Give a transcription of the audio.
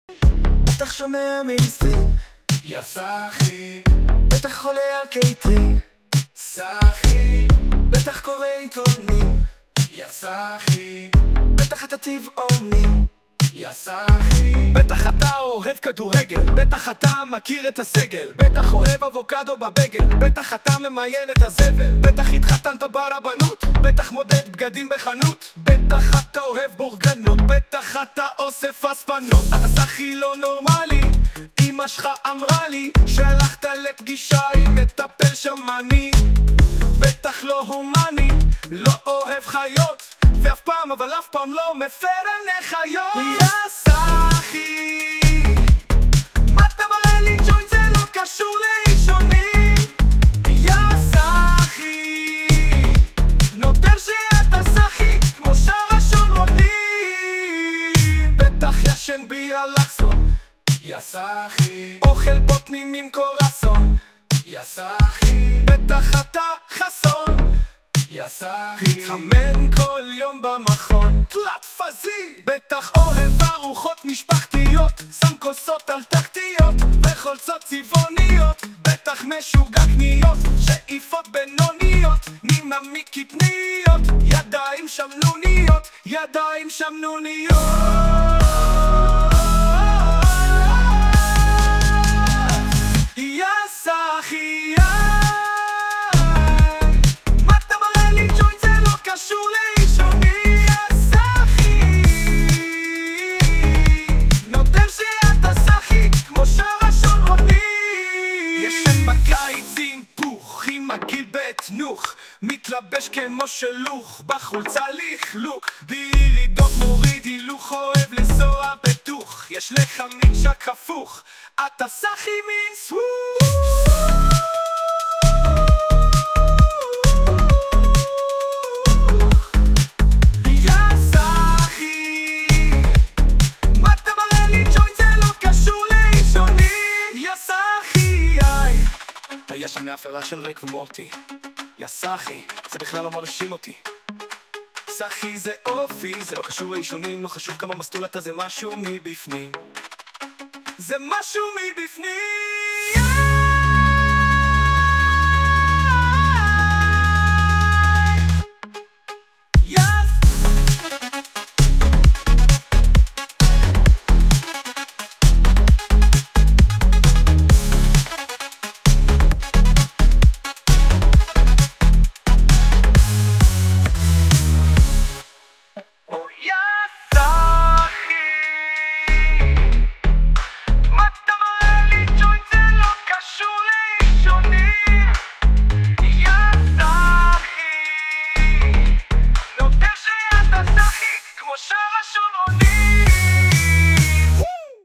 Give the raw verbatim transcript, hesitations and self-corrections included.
בטח שומע מיינסטרים, יא סחי, בטח עולה על קייטרי, סחי, בטח קורא עיתונים, יא סחי, בטח אתה טבעוני, יא סחי, בטח אתה אוהב כדורגל, בטח אתה מכיר את הסגל, בטח אוהב אבוקדו בבגל, בטח אתה ממיין את הזבל, בטח התחתנת ברבנות, בטח מודד בגדים בחנות, בטח אתה אוהב בורגנות, בטח אתה אוסף אספנות. אתה סחי לא נורמלי, אמא שלך אמרה לי שהלכת לפגישה עם מטפל שמאני, בטח לא הומני, לא אוהב חיות, ואף פעם אבל אף פעם לא מפר עיני חיות. יא סחי, מה אתה מראה לי ג'וינט? זה לא קשור לאישונים. יא סחי, נותר שאתה סחי כמו שאר השומרונים, בטח ישן באלכסון, יא סחי, אוכל בוטנים עם קורסון, יא סחי, בטח אתה חסון, יא סחי, מתחמן כל יום במכון, תלת פזי, בטח אוהב ארוחות משפחתיות, שם כוסות על תחתיות וחולצות צבעוניות, בטח משוגע קניות, שאיפות בינוניות, ניממיקי פניות, ידיים שמנוניות, ידיים שמנוניות. יא סחי, מה אתה מראה לי ג'וינט? זה לא קשור לאישונים. יא סחי, נותר שאתה סחי כמו שאר השומרונים, ישן בקיץ עם פוך, עם הגיל בתנוך, מתלבש כמו שלוך, בחולצה לכלוך, בירידות מוריד הילוך, אוהב לנסוע בטוח, יש לך ממשק הפוך, אתה סחי מין סווך. יא סחי, מה אתה מראה לי ג'וינט? זה לא קשור לאישונים. יא סחי, היה שם מהפרה של ריק ומורטי, יא סחי, זה בכלל לא מרשים אותי. סחי זה אופי, זה לא קשור לאישונים, לא חשוב כמה מסטול אתה, זה משהו מבפנים, זה משהו מבפנים. כמו שאר השומרונים.